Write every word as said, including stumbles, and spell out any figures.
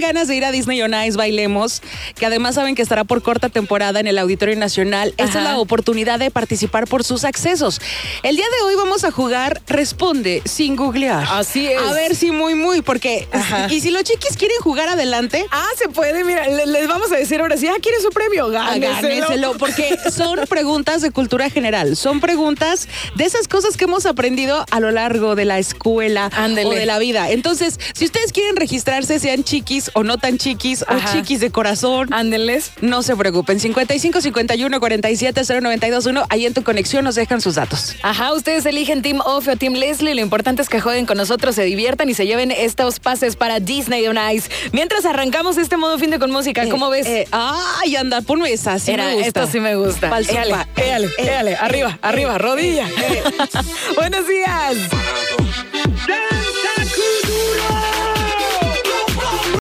ganas de ir a Disney on Ice, bailemos, que además saben que estará por corta temporada en el Auditorio Nacional. Esta Ajá. es la oportunidad de participar por sus accesos. El día de hoy vamos a jugar Responde sin googlear. Así es. A ver si muy, muy, porque... Ajá. Y si los chiquis quieren jugar adelante... Ah, se puede, mira, les vamos a decir ahora sí, ah, ¿quiere su premio? Gánenselo. Gánenselo, porque son preguntas de cultura general, son preguntas de esas cosas que hemos aprendido a lo largo de la escuela Ándele. o de la vida. Entonces, si ustedes quieren registrarse, sean chiquis o no tan chiquis, Ajá. o chiquis de corazón, Ándeles. no se preocupen. cincuenta y cinco, cincuenta y uno, cuarenta y siete, cero noventa y dos, uno, ahí en tu conexión nos dejan sus datos. Ajá, ustedes eligen Team Ofe o Team Leslie. Lo importante es que jueguen con nosotros, se diviertan y se lleven estos pases para Disney on Ice. Mientras arrancamos este modo fin de con música, ¿cómo eh, ves? Eh, ay, anda, ponme esa, sí Era, me gusta. Esto sí me gusta. Pal éale, sopa. éale, Eh, éale, eh, arriba, eh, arriba, eh, rodilla. eh, eh. Buenos días.